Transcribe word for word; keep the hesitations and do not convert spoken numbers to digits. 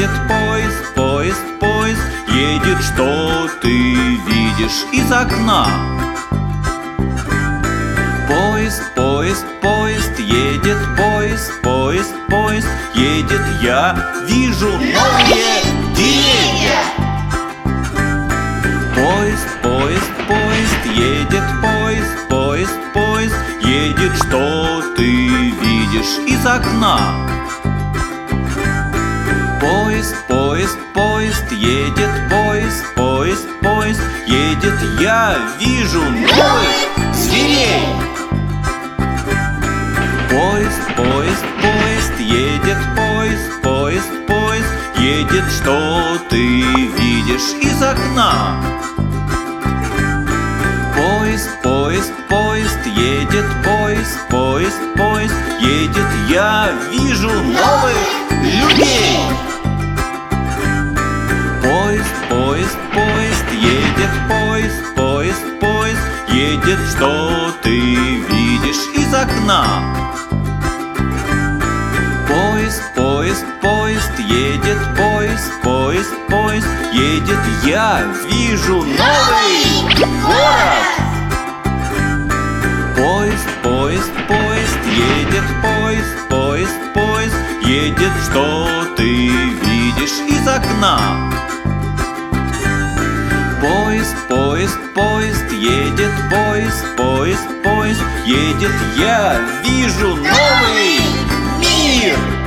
едет поезд, поезд, поезд, едет, что ты видишь из окна? Поезд, поезд, поезд, едет поезд, поезд, поезд, едет, я вижу новые деревья. Поезд, поезд, поезд, едет поезд, поезд, поезд, едет, что ты видишь из окна? Поезд, поезд, поезд, едет поезд, поезд, поезд, едет, я вижу новых зверей. Поезд, поезд, поезд, едет поезд, поезд, поезд, едет, что ты видишь из окна? Поезд, поезд, поезд, едет поезд, поезд, поезд, едет, я вижу новых людей. Поезд, поезд, поезд, едет поезд, поезд, поезд, едет, что ты видишь из окна? Поезд, поезд, поезд, едет поезд, поезд, поезд, едет, я вижу новый город. Поезд, поезд, поезд, едет поезд, поезд, поезд, едет, что ты видишь из окна? Поезд, поезд, поезд, едет поезд, поезд, поезд, едет, я вижу новый мир.